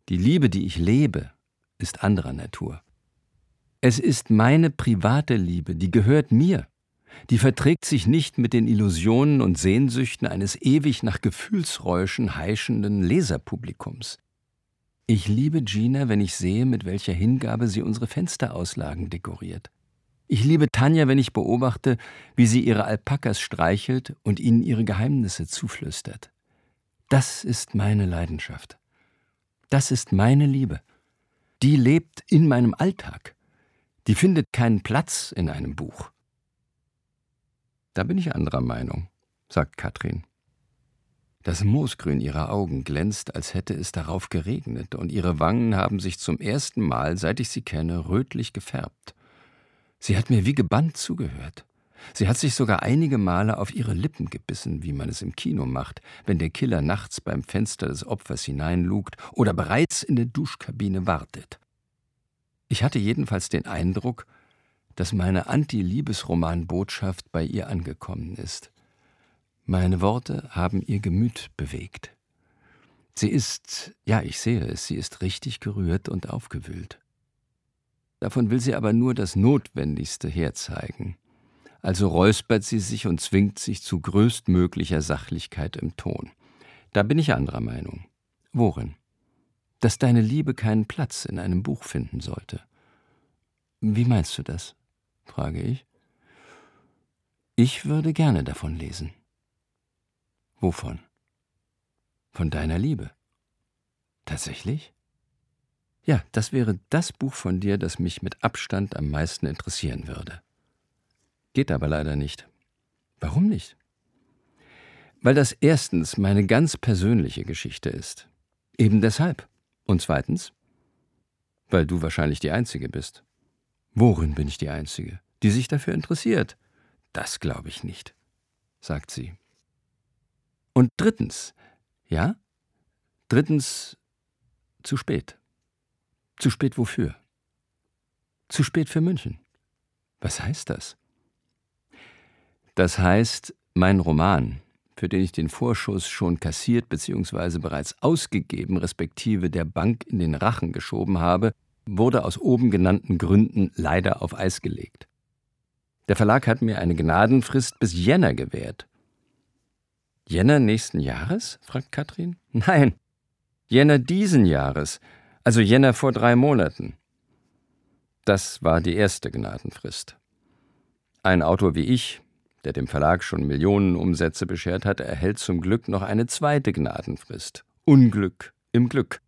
Die Liebe, die ich lebe, ist anderer Natur. Es ist meine private Liebe, die gehört mir. Die verträgt sich nicht mit den Illusionen und Sehnsüchten eines ewig nach Gefühlsräuschen heischenden Leserpublikums. Ich liebe Gina, wenn ich sehe, mit welcher Hingabe sie unsere Fensterauslagen dekoriert. Ich liebe Tanja, wenn ich beobachte, wie sie ihre Alpakas streichelt und ihnen ihre Geheimnisse zuflüstert. Das ist meine Leidenschaft. Das ist meine Liebe. Die lebt in meinem Alltag. Die findet keinen Platz in einem Buch. Da bin ich anderer Meinung, sagt Katrin. Das Moosgrün ihrer Augen glänzt, als hätte es darauf geregnet, und ihre Wangen haben sich zum ersten Mal, seit ich sie kenne, rötlich gefärbt. Sie hat mir wie gebannt zugehört. Sie hat sich sogar einige Male auf ihre Lippen gebissen, wie man es im Kino macht, wenn der Killer nachts beim Fenster des Opfers hineinlugt oder bereits in der Duschkabine wartet. Ich hatte jedenfalls den Eindruck, dass meine Anti-Liebesroman-Botschaft bei ihr angekommen ist. Meine Worte haben ihr Gemüt bewegt. Sie ist, ja, ich sehe es, sie ist richtig gerührt und aufgewühlt. Davon will sie aber nur das Notwendigste herzeigen. Also räuspert sie sich und zwingt sich zu größtmöglicher Sachlichkeit im Ton. Da bin ich anderer Meinung. Worin? Dass deine Liebe keinen Platz in einem Buch finden sollte. Wie meinst du das? Frage ich. Ich würde gerne davon lesen. Wovon? Von deiner Liebe. Tatsächlich? Ja, das wäre das Buch von dir, das mich mit Abstand am meisten interessieren würde. Geht aber leider nicht. Warum nicht? Weil das erstens meine ganz persönliche Geschichte ist. Eben deshalb. Und zweitens, weil du wahrscheinlich die Einzige bist. Worin bin ich die Einzige, die sich dafür interessiert? Das glaube ich nicht, sagt sie. Und drittens, ja? Drittens, zu spät. Zu spät wofür? Zu spät für München. Was heißt das? Das heißt, mein Roman, für den ich den Vorschuss schon kassiert bzw. bereits ausgegeben, respektive der Bank in den Rachen geschoben habe, wurde aus oben genannten Gründen leider auf Eis gelegt. Der Verlag hat mir eine Gnadenfrist bis Jänner gewährt. Jänner nächsten Jahres? Fragt Katrin. Nein, Jänner diesen Jahres, also Jänner vor 3 Monaten. Das war die erste Gnadenfrist. Ein Autor wie ich, der dem Verlag schon Millionen Umsätze beschert hat, erhält zum Glück noch eine zweite Gnadenfrist. Unglück im Glück.